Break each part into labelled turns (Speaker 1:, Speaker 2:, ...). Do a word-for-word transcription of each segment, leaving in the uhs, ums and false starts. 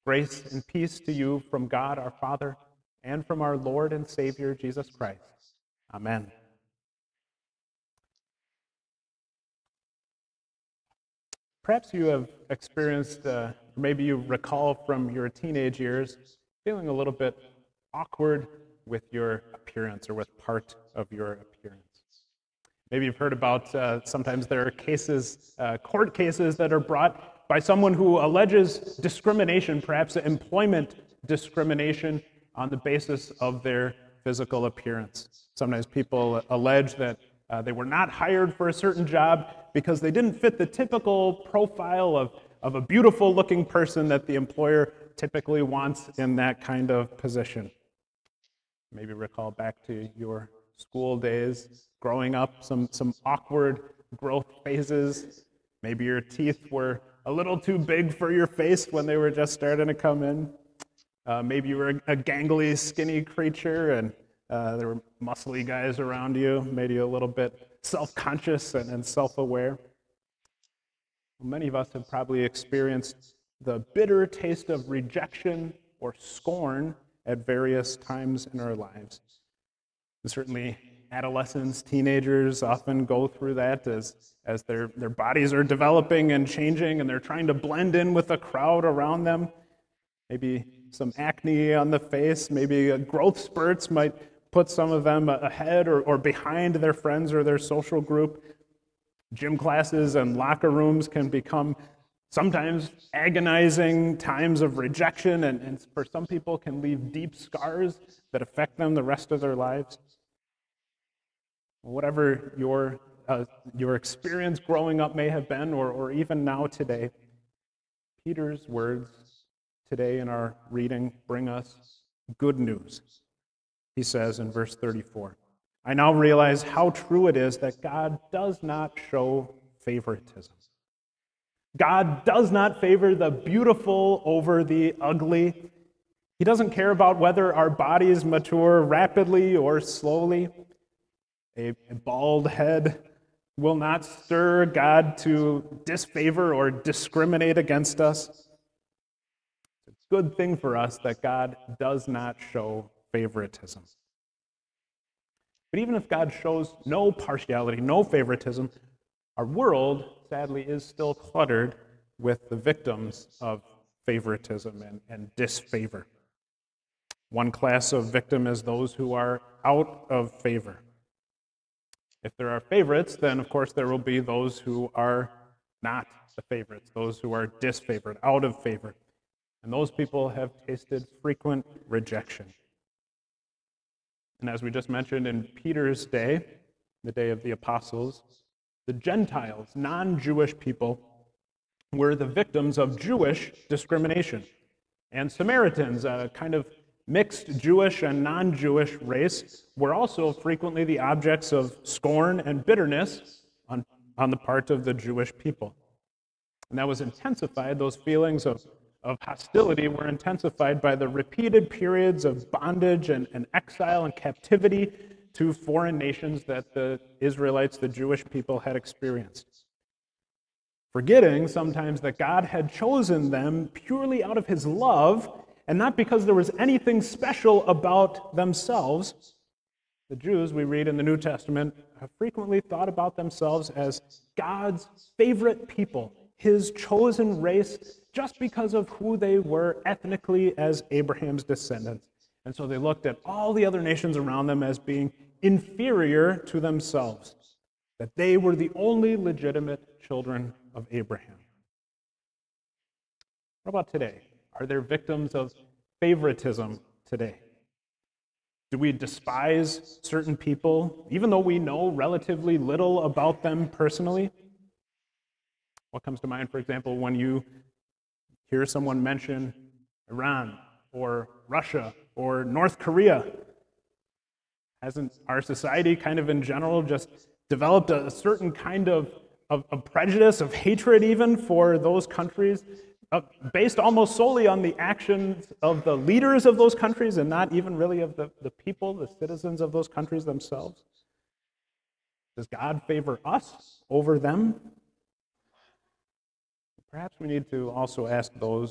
Speaker 1: Grace and peace to you from God our Father and from our Lord and Savior Jesus Christ. Amen. Perhaps you have experienced, uh, maybe you recall from your teenage years, feeling a little bit awkward with your appearance or with part of your appearance. Maybe you've heard about uh, sometimes there are cases, uh, court cases that are brought by someone who alleges discrimination, perhaps employment discrimination on the basis of their physical appearance. Sometimes people allege that uh, they were not hired for a certain job because they didn't fit the typical profile of, of a beautiful looking person that the employer typically wants in that kind of position. Maybe recall back to your school days, growing up, some, some awkward growth phases. Maybe your teeth were a little too big for your face when they were just starting to come in. Uh, maybe you were a, a gangly, skinny creature, and uh, there were muscly guys around you, made you a little bit self-conscious and, and self-aware. Well, many of us have probably experienced the bitter taste of rejection or scorn at various times in our lives. And certainly adolescents, teenagers often go through that as, as their, their bodies are developing and changing and they're trying to blend in with the crowd around them. Maybe some acne on the face, maybe growth spurts might put some of them ahead or, or behind their friends or their social group. Gym classes and locker rooms can become sometimes agonizing times of rejection, and, and for some people can leave deep scars that affect them the rest of their lives. Whatever your uh, your experience growing up may have been, or, or even now today, Peter's words today in our reading bring us good news. He says in verse thirty-four, I now realize how true it is that God does not show favoritism. God does not favor the beautiful over the ugly. He doesn't care about whether our bodies mature rapidly or slowly. A, a bald head will not stir God to disfavor or discriminate against us. It's a good thing for us that God does not show favoritism. But even if God shows no partiality, no favoritism, our world, sadly, is still cluttered with the victims of favoritism and, and disfavor. One class of victim is those who are out of favor. If there are favorites, then of course there will be those who are not the favorites, those who are disfavored, out of favor. And those people have tasted frequent rejection. And as we just mentioned in Peter's day, the day of the apostles, the Gentiles, non-Jewish people, were the victims of Jewish discrimination. And Samaritans, a kind of mixed Jewish and non-Jewish race, were also frequently the objects of scorn and bitterness on, on the part of the Jewish people. And that was intensified, those feelings of, of hostility were intensified by the repeated periods of bondage and, and exile and captivity to foreign nations that the Israelites, the Jewish people, had experienced. Forgetting sometimes that God had chosen them purely out of his love and not because there was anything special about themselves. The Jews, we read in the New Testament, have frequently thought about themselves as God's favorite people, his chosen race, just because of who they were ethnically as Abraham's descendants. And so they looked at all the other nations around them as being inferior to themselves, that they were the only legitimate children of Abraham. What about today? Are there victims of favoritism today? Do we despise certain people, even though we know relatively little about them personally? What comes to mind, for example, when you hear someone mention Iran or Russia or North Korea? Hasn't our society kind of in general just developed a certain kind of, of, of prejudice, of hatred even for those countries, uh, based almost solely on the actions of the leaders of those countries and not even really of the, the people, the citizens of those countries themselves? Does God favor us over them? Perhaps we need to also ask those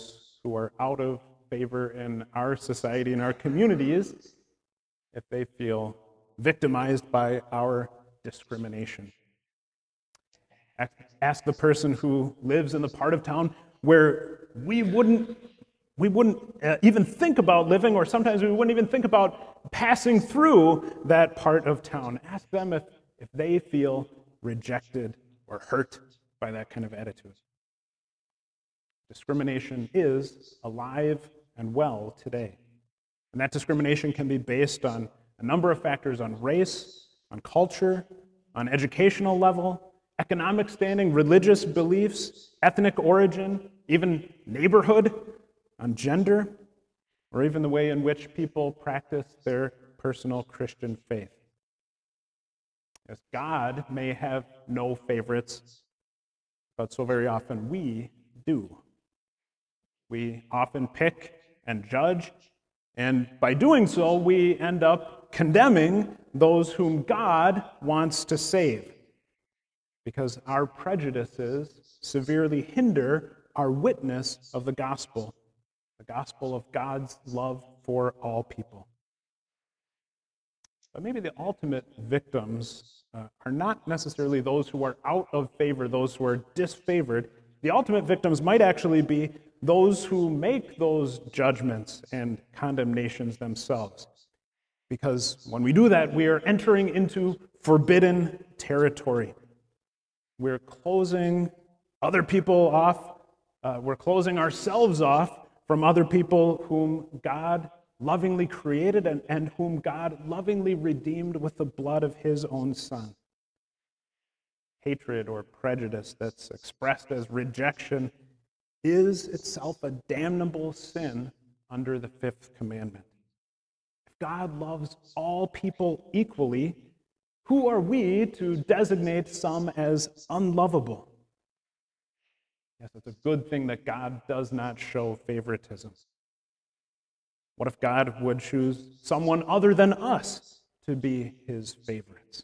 Speaker 1: who are out of favor in our society, in our communities, if they feel victimized by our discrimination. Ask the person who lives in the part of town where we wouldn't we wouldn't uh, even think about living, or sometimes we wouldn't even think about passing through that part of town. Ask them if, if they feel rejected or hurt by that kind of attitude. Discrimination is alive and well today. And that discrimination can be based on a number of factors: on race, on culture, on educational level, economic standing, religious beliefs, ethnic origin, even neighborhood, on gender, or even the way in which people practice their personal Christian faith. Yes, God may have no favorites, but so very often we do. We often pick and judge, and by doing so, we end up condemning those whom God wants to save, because our prejudices severely hinder our witness of the gospel, the gospel of God's love for all people. But maybe the ultimate victims uh, are not necessarily those who are out of favor, those who are disfavored. The ultimate victims might actually be those who make those judgments and condemnations themselves. Because when we do that, we are entering into forbidden territory. We're closing other people off. Uh, we're closing ourselves off from other people whom God lovingly created and, and whom God lovingly redeemed with the blood of his own Son. Hatred or prejudice that's expressed as rejection is itself a damnable sin under the fifth commandment. If God loves all people equally, who are we to designate some as unlovable? Yes, it's a good thing that God does not show favoritism. What if God would choose someone other than us to be his favorites?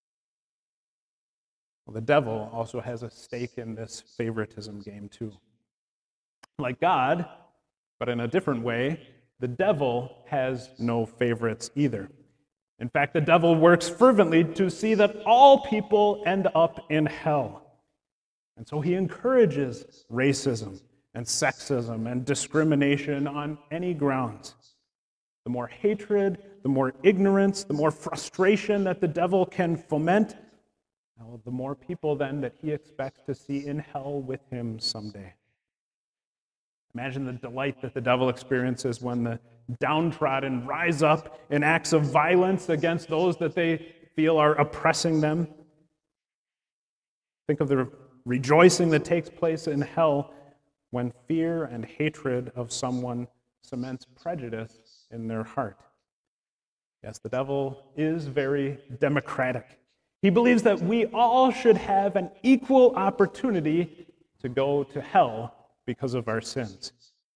Speaker 1: Well, the devil also has a stake in this favoritism game too. Like God, but in a different way, the devil has no favorites either. In fact, the devil works fervently to see that all people end up in hell. And so he encourages racism and sexism and discrimination on any grounds. The more hatred, the more ignorance, the more frustration that the devil can foment, well, the more people then that he expects to see in hell with him someday. Imagine the delight that the devil experiences when the downtrodden rise up in acts of violence against those that they feel are oppressing them. Think of the rejoicing that takes place in hell when fear and hatred of someone cements prejudice in their heart. Yes, the devil is very democratic. He believes that we all should have an equal opportunity to go to hell because of our sins.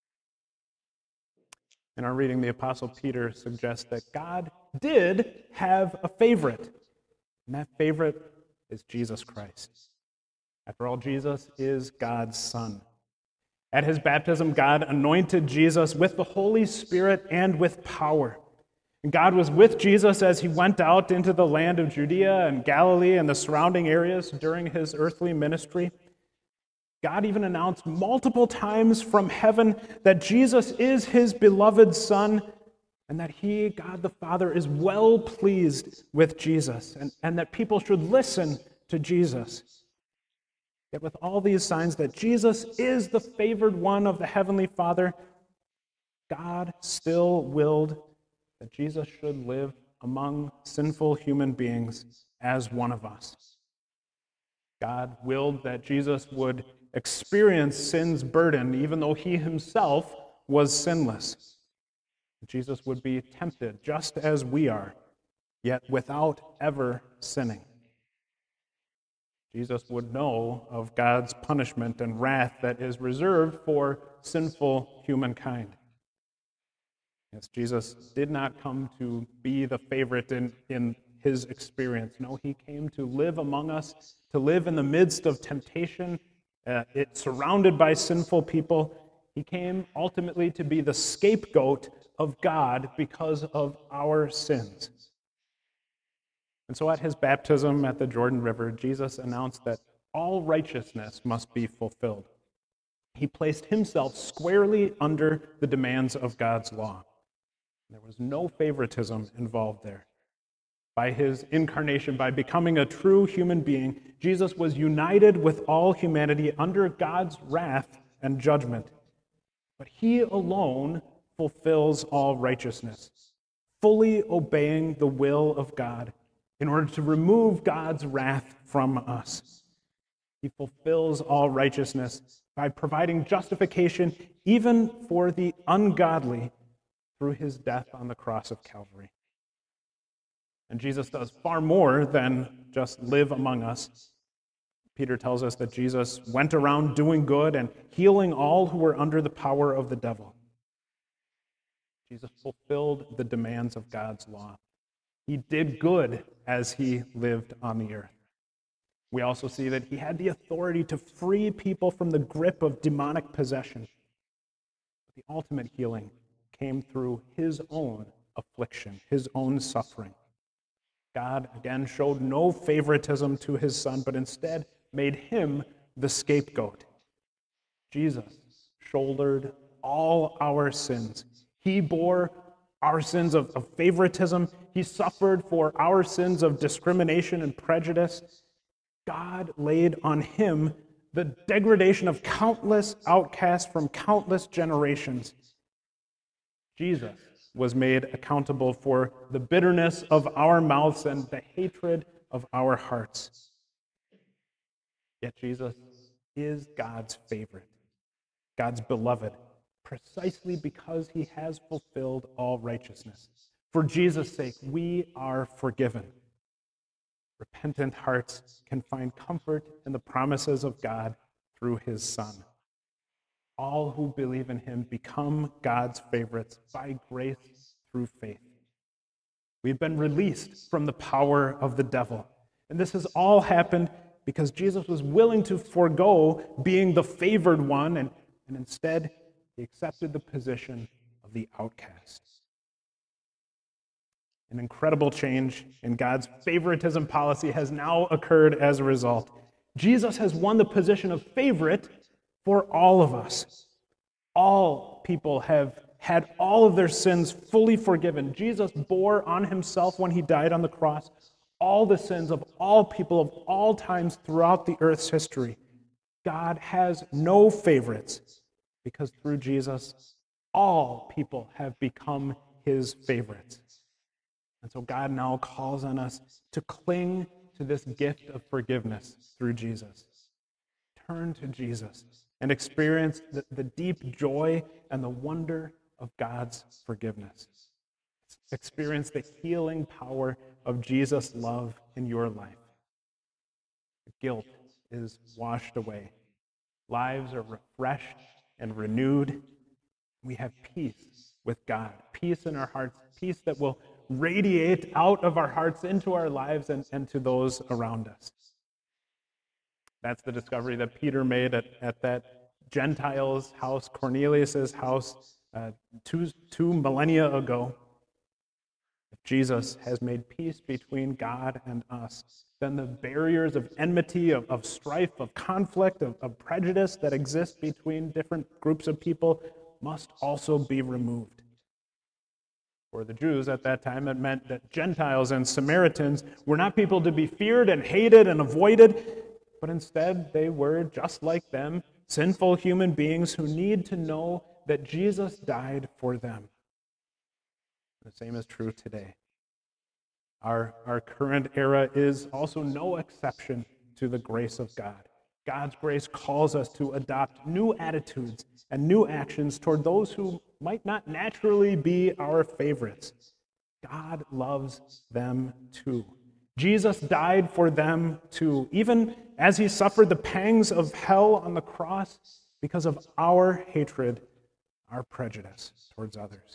Speaker 1: In our reading, the Apostle Peter suggests that God did have a favorite, and that favorite is Jesus Christ. After all, Jesus is God's Son. At his baptism, God anointed Jesus with the Holy Spirit and with power. And God was with Jesus as he went out into the land of Judea and Galilee and the surrounding areas during his earthly ministry. God even announced multiple times from heaven that Jesus is his beloved Son, and that he, God the Father, is well pleased with Jesus, and, and that people should listen to Jesus. Yet with all these signs that Jesus is the favored one of the Heavenly Father, God still willed that Jesus should live among sinful human beings as one of us. God willed that Jesus would experience sin's burden, even though he himself was sinless. Jesus would be tempted just as we are, yet without ever sinning. Jesus would know of God's punishment and wrath that is reserved for sinful humankind. Yes, Jesus did not come to be the favorite in, in his experience. No, he came to live among us, to live in the midst of temptation, uh, it surrounded by sinful people, He came ultimately to be the scapegoat of God because of our sins. And so at his baptism at the Jordan River, Jesus announced that all righteousness must be fulfilled. He placed himself squarely under the demands of God's law. There was no favoritism involved there. By his incarnation, by becoming a true human being, Jesus was united with all humanity under God's wrath and judgment. But he alone fulfills all righteousness, fully obeying the will of God in order to remove God's wrath from us. He fulfills all righteousness by providing justification even for the ungodly through his death on the cross of Calvary. And Jesus does far more than just live among us. Peter tells us that Jesus went around doing good and healing all who were under the power of the devil. Jesus fulfilled the demands of God's law. He did good as he lived on the earth. We also see that he had the authority to free people from the grip of demonic possession. The ultimate healing came through his own affliction, his own suffering. God, again, showed no favoritism to his son, but instead made him the scapegoat. Jesus shouldered all our sins. He bore our sins of, of favoritism. He suffered for our sins of discrimination and prejudice. God laid on him the degradation of countless outcasts from countless generations. Jesus was made accountable for the bitterness of our mouths and the hatred of our hearts. Yet Jesus is God's favorite, God's beloved, precisely because he has fulfilled all righteousness. For Jesus' sake, we are forgiven. Repentant hearts can find comfort in the promises of God through his Son. All who believe in him become God's favorites by grace through faith. We've been released from the power of the devil. And this has all happened because Jesus was willing to forego being the favored one, and, and instead he accepted the position of the outcast. An incredible change in God's favoritism policy has now occurred as a result. Jesus has won the position of favorite for all of us. All people have had all of their sins fully forgiven. Jesus bore on himself when he died on the cross all the sins of all people of all times throughout the earth's history. God has no favorites because through Jesus, all people have become his favorites. And so God now calls on us to cling to this gift of forgiveness through Jesus. Turn to Jesus and experience the, the deep joy and the wonder of God's forgiveness. Experience the healing power of Jesus' love in your life. Guilt is washed away. Lives are refreshed and renewed. We have peace with God, peace in our hearts, peace that will radiate out of our hearts into our lives and, and to those around us. That's the discovery that Peter made at, at that Gentile's house, Cornelius' house, uh, two, two millennia ago. If Jesus has made peace between God and us, then the barriers of enmity, of, of strife, of conflict, of, of prejudice that exist between different groups of people must also be removed. For the Jews at that time, it meant that Gentiles and Samaritans were not people to be feared and hated and avoided, but instead they were, just like them, sinful human beings who need to know that Jesus died for them. The same is true today. Our, our current era is also no exception to the grace of God. God's grace calls us to adopt new attitudes and new actions toward those who might not naturally be our favorites. God loves them too. Jesus died for them too, even as he suffered the pangs of hell on the cross because of our hatred, our prejudice towards others.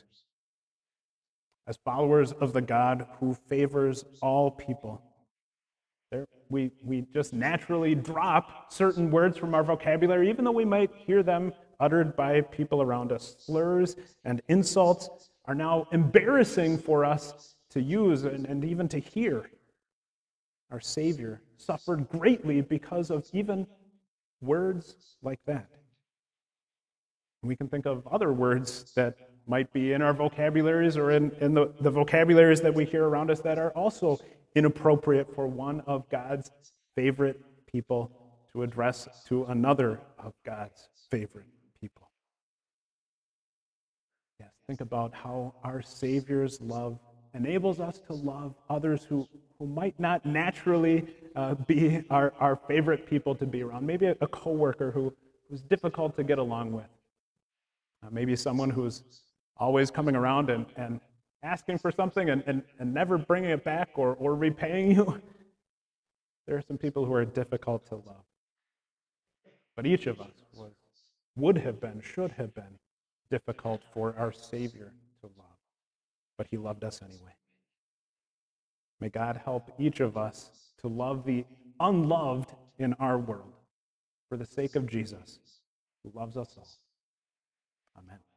Speaker 1: As followers of the God who favors all people, there, we, we just naturally drop certain words from our vocabulary, even though we might hear them uttered by people around us, slurs and insults, are now embarrassing for us to use and, and even to hear. Our Savior suffered greatly because of even words like that. We can think of other words that might be in our vocabularies or in, in the, the vocabularies that we hear around us that are also inappropriate for one of God's favorite people to address to another of God's favorite people. Yes, think about how our Savior's love enables us to love others who, who might not naturally uh, be our, our favorite people to be around. Maybe a, a coworker who, who's difficult to get along with. Uh, maybe someone who's always coming around and, and asking for something and, and, and never bringing it back or, or repaying you. There are some people who are difficult to love. But each of us was, would have been, should have been difficult for our Savior to love. But he loved us anyway. May God help each of us to love the unloved in our world for the sake of Jesus, who loves us all. Amen.